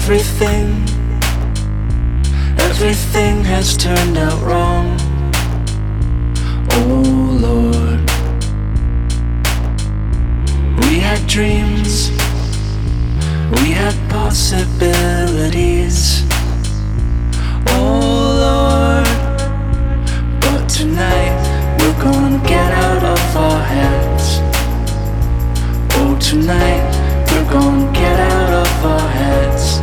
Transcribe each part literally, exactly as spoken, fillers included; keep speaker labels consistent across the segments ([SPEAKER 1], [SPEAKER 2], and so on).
[SPEAKER 1] everything, everything has turned out wrong. Oh Lord, we had dreams, we had possibilities. Oh Lord, but tonight we're gonna get out of our heads. Oh, tonight we're gonna get out of our heads.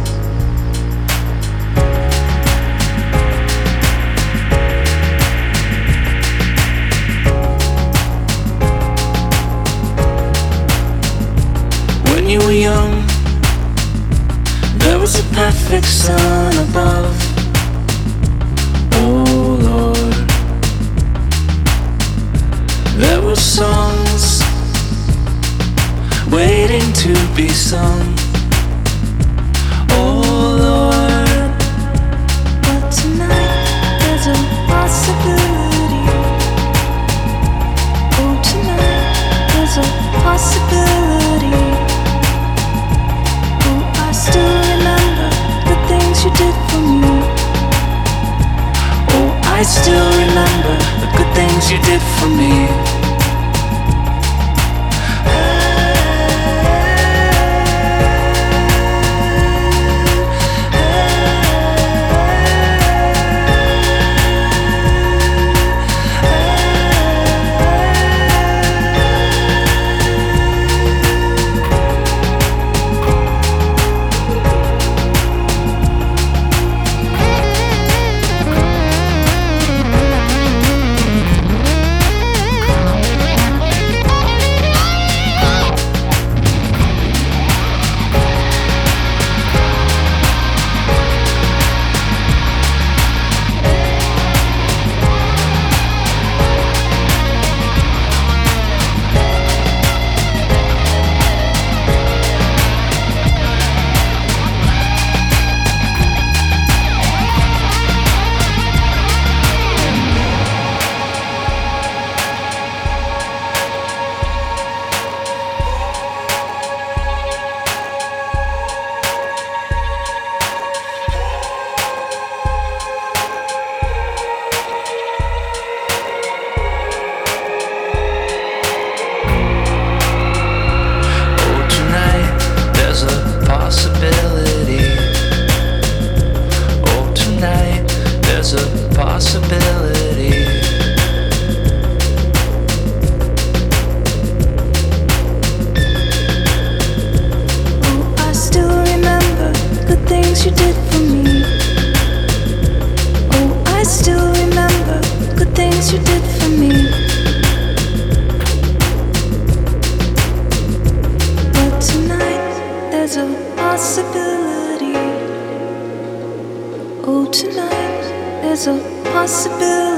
[SPEAKER 1] When you were young, there was a perfect sun above. Oh Lord, there were songs waiting to be sung. Oh Lord, but tonight there's a possibility. Oh, tonight there's a possibility. Oh, I still remember the things you did for me. Oh, I still remember the good things you did for me. Possibility. Oh, I still remember good things you did for me. Oh, I still remember good things you did for me. But tonight there's a possibility. Oh, tonight there's a possibility.